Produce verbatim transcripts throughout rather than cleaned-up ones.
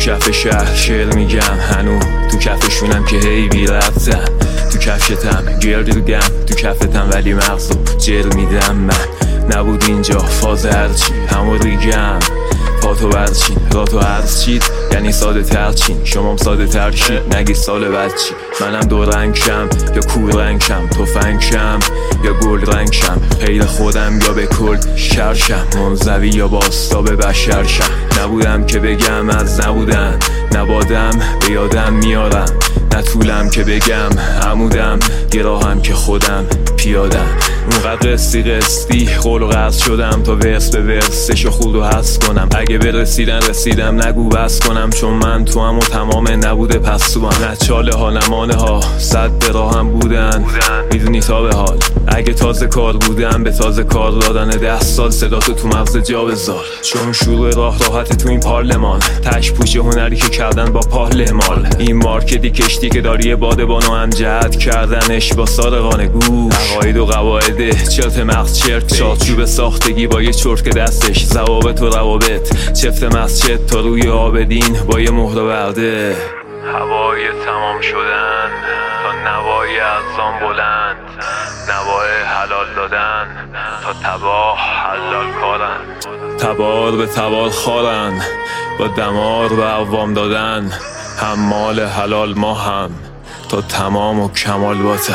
کف شهر شعر میگم، هنو تو کفشونم که هی بی رفتن. تو کفشتم گرد دیدم، تو کفتم ولی مغزو جر میدم. من نبود اینجا فاز هرچی همو ریگم، پاتو برچین راتو عرض چید یعنی ساده تر چین. شمام ساده تر شید نگی سال بعد چی. منم دو رنگ شم یا کور رنگ شم، توفنگ شم یا گل رنگ شم، غیر خودم یا به کل شرشم، منزوی یا باستا به بشر شم. نبودم که بگم از نبودن، نبادم به یادم میارم، نطولم که بگم عمودم، گراهم که خودم پیادم. اونقدر قصی قصی قول و قرض شدم تا ورس به ورسش و خود و حس کنم. اگه به رسیدن رسیدم نگو بس کنم، چون من تو هم و تمام نبوده پس تو هم. نچاله ها نمانه ها صد به راهم بودن، میدونی تا به حال اگه تازه کار بودم به تازه کار دادن ده سال صداتو تو مغز جا بذار. چون شروع راه راحت تو این پارلمان، تش پوش هنری که کردن با پارلمان. این مارکتی کشتی که داری بادبانو امجد کردنش با سارقانه گوش. عقاید و قواعد چرت مغز چرت، چارچوب ساختگی با یه چرت که دستش ضوابط و روابط، چفت مسجد تا روی آبدین با یه مهر برده. هوای تمام شدن تا نوای ارزان بلند، نوای حلال دادن تا تباه حلال کارن. تبار به تبار خارن با دمار به عوام دادن، هم مال حلال ما هم تا تمام و کمال باتم.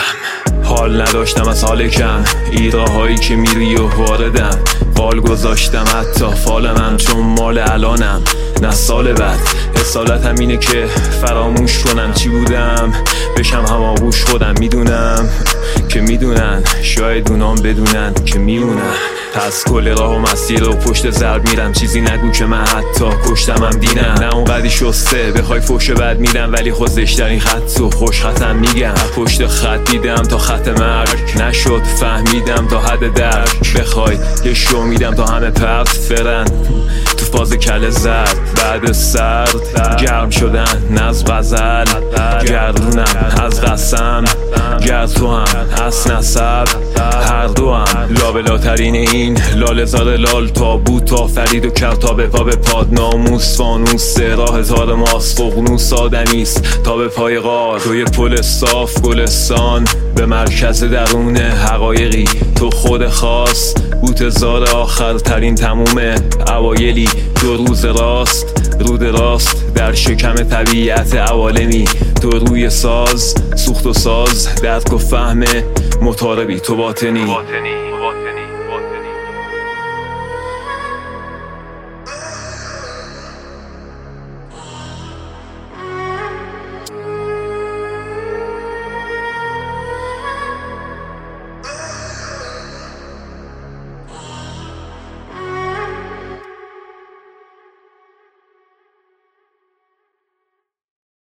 حال نداشتم از حال کم، ایراهایی که میری و واردم، فال گذاشتم حتی فال من چون مال الانم نه سال بعد. اصالتم اینه که فراموش کنم چی بودم، بشم هماغوش خودم. میدونم که میدونن، شاید اونام بدونن که میمونن. پس کل راه و مسیر رو پشت ضرب میرم، چیزی نگو که من حتی کشتمم دینم. نه اون قدی شسته بخوای فوش بد میدم، ولی خود زشترین خط و خوش خطم میگم. پشت خط دیدم تا خط مرگ، نشد فهمیدم تا حد درک. بخوای یه شو میدم تا همه پرت فرن تو فاز کل زرد. بعد سرد گرم شدن نز غزل، گردونم از قسم گرد تو هم از نسب. هر دو هم لابلاترین این لال زار لال، تابوت تا فرید و کرتا به پا به پاد. ناموس فانوس راه هزار ماست، فقنوس آدمیست تا به پای غار. توی پل صاف گلستان به مرکز درون حقایقی، تو خود خاص بوت زار آخر ترین تموم اوایلی. دو روز راست رود راست در شکم طبیعت عوالمی، تو روی ساز سوخت و ساز درک و فهم مطاربی تو باطنی.